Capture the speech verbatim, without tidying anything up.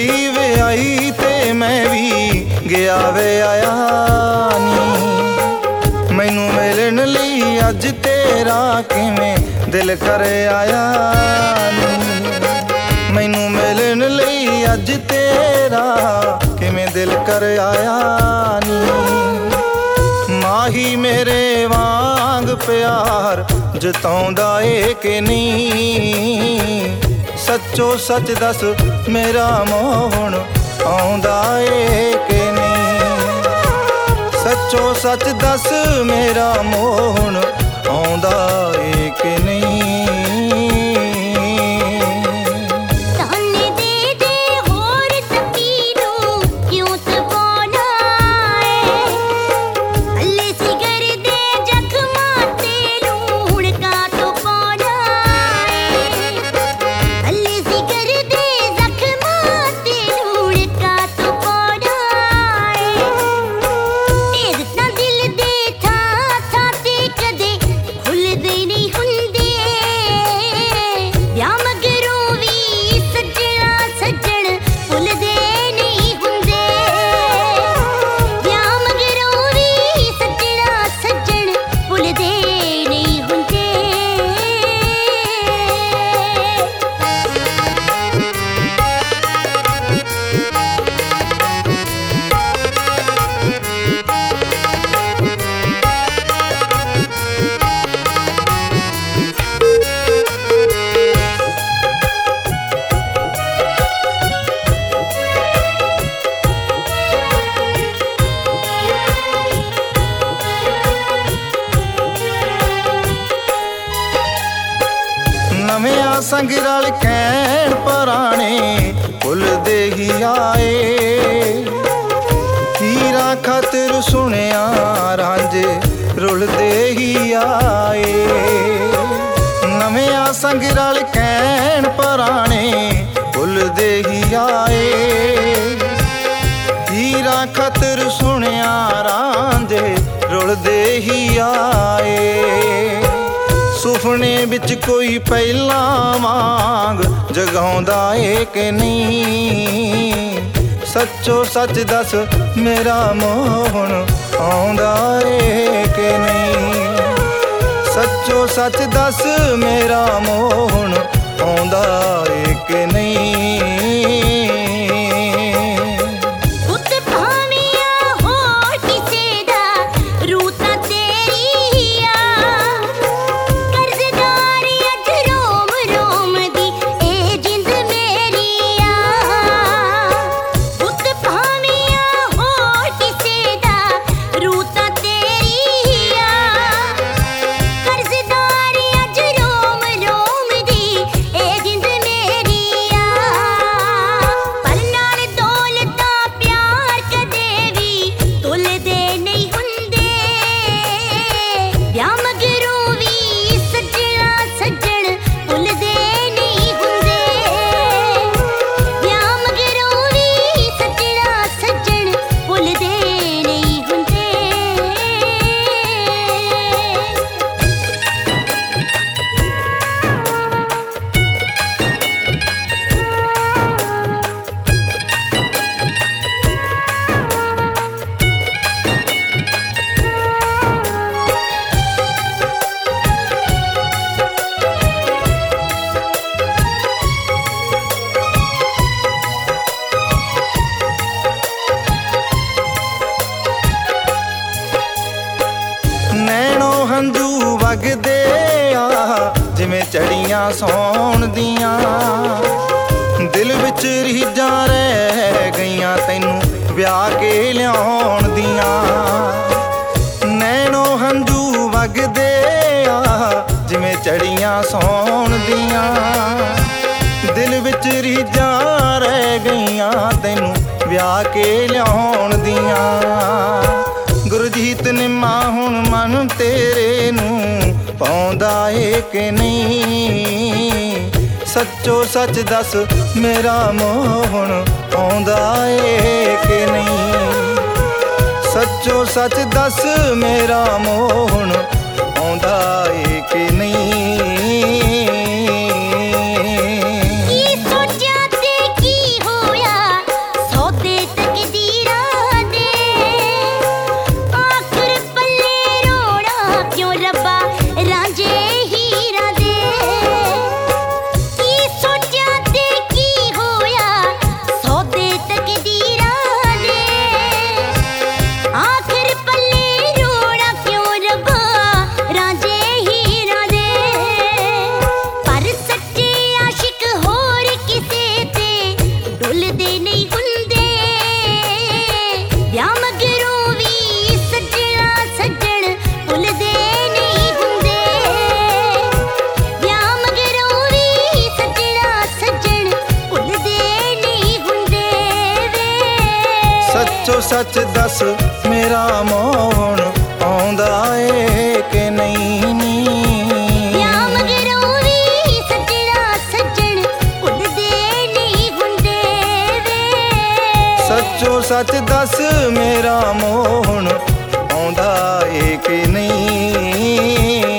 ਗਈ ਵਿਆਹੀ ਤੇ ਮੈਂ ਵੀ ਗਿਆ ਵੇ ਆਇਆ ਨੀ। ਮੈਨੂੰ ਮਿਲਣ ਲਈ ਅੱਜ ਤੇਰਾ ਕਿਵੇਂ ਦਿਲ ਕਰ ਆਇਆ ਨੀ। ਮੈਨੂੰ ਮਿਲਣ ਲਈ ਅੱਜ ਤੇਰਾ ਕਿਵੇਂ ਦਿਲ ਕਰ ਆਇਆ ਨੀ। ਮਾਹੀ ਮੇਰੇ ਵਾਂਗ ਪਿਆਰ ਜਤਾਉਂਦਾ ਏ ਕਿ ਨਹੀਂ। ਸੱਚੋ ਸੱਚ ਦੱਸ ਮੇਰਾ ਮੋਹਣ ਆਉਂਦਾ ਏ ਕਿ ਨਹੀਂ। ਸੱਚੋ ਸੱਚ ਦੱਸ ਮੇਰਾ ਮੋਹਣ ਆਉਂਦਾ ਏ ਕਿ ਨਹੀਂ। ਨਵਿਆਂ ਸੰਗ ਰਲ ਕਹਿਣ ਪੁਰਾਣੇ ਭੁੱਲਦੇ ਹੀ ਆਏ। ਹੀਰਾ ਖਾਤਰ ਸੁਣਿਆ ਰਾਂਝੇ ਰੁਲਦੇ ਹੀ ਆਏ। ਨਵਿਆਂ ਸੰਗ ਰਲ ਕਹਿਣ ਪੁਰਾਣੇ ਭੁੱਲਦੇ ਹੀ ਆਏ। ਹੀਰਾ ਖਾਤਰ ਸੁਣਿਆ ਰਾਂਝੇ ਰੁਲਦੇ ਹੀ ਆਏ। ਸੁਪਨੇ ਵਿੱਚ ਕੋਈ ਪਹਿਲਾਂ ਵਾਂਗ ਜਗਾਉਂਦਾ ਏ ਕਿ ਨਹੀਂ। ਸੱਚੋ ਸੱਚ ਦੱਸ ਮੇਰਾ ਮੋਹਣ ਆਉਂਦਾ ਏ ਕਿ ਨਹੀਂ। ਸੱਚੋ ਸੱਚ ਦੱਸ ਮੇਰਾ ਮੋਹਣ ਆਉਂਦਾ ਏ ਕਿ ਨਹੀਂ। ਹੰਝੂ ਵਗਦੇ ਆ ਜਿਵੇਂ ਚੜੀਆਂ ਸੌਣ ਦੀਆਂ। ਦਿਲ ਵਿੱਚ ਰੀਝਾਂ ਰਹਿ ਗਈਆਂ ਤੈਨੂੰ ਵਿਆਹ ਕੇ ਲਿਆਉਣ ਦੀਆਂ। ਨੈਣੋ ਹੰਝੂ ਵਗਦੇ ਆ ਜਿਵੇਂ ਚੜੀਆਂ ਸੌਣ ਦੀਆਂ। ਦਿਲ ਵਿੱਚ ਰੀਝਾਂ ਰਹਿ ਗਈਆਂ ਤੈਨੂੰ ਵਿਆਹ ਕੇ ਲਿਆਉਣ ਦੀਆਂ। ਗੁਰਜੀਤ ਨਿੰਮਾ ਹੁਣ ਮਨ ਤੇਰੇ ਨੂੰ ਪਾਉਂਦਾ ਏ ਕਿ ਨਹੀਂ। ਸੱਚੋ ਸੱਚ ਦੱਸ ਮੇਰਾ ਮੋਹਣ ਆਉਂਦਾ ਏ ਕਿ ਨਹੀਂ। ਸੱਚੋ ਸੱਚ ਦੱਸ ਮੇਰਾ ਮੋਹਣ ਆਉਂਦਾ ਏ ਕਿ ਨਹੀਂ। ਕੀ ਸੋਚਿਆ ਤੇ ਕੀ ਹੋਇਆ सच दस मेरा मोहन आउंदा ए कि नहीं नी। या मगरों वी सजना सज्जन उड़दे नहीं हुंदे वे। सच्चो सच दस मेरा मोहन आउंदा ए कि नहीं।